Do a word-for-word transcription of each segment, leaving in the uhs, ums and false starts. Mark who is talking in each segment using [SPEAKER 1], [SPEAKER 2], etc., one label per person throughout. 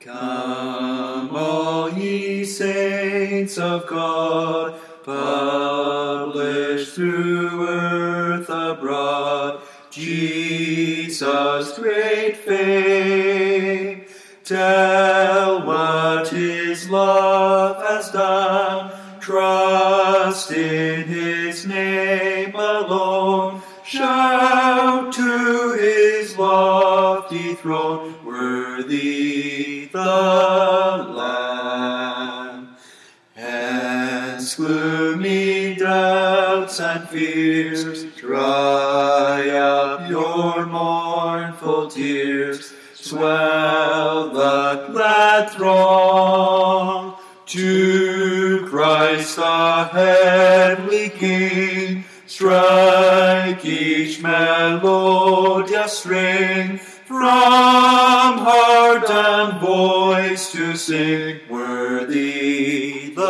[SPEAKER 1] Come, all ye saints of God, publish through earth abroad Jesus' great fame. Tell what his love has done, trust in his name alone. Shout to his lofty throne, worthy the Lamb. Hence gloomy doubts and fears, dry up your mournful tears. Swell the glad throng to Christ the heavenly King. Strike each melodious string, from heart and voice to sing, worthy the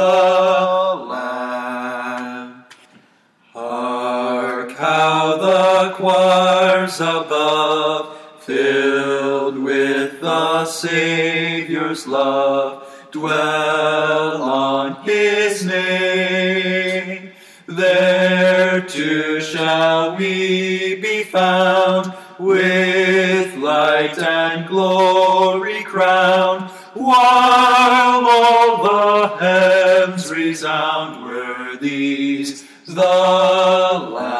[SPEAKER 1] Lamb. Hark how the choirs above, filled with the Saviour's love, dwell on his name. There too shall we be found, with light and glory crowned, while all the heavens resound, worthy's the Lamb.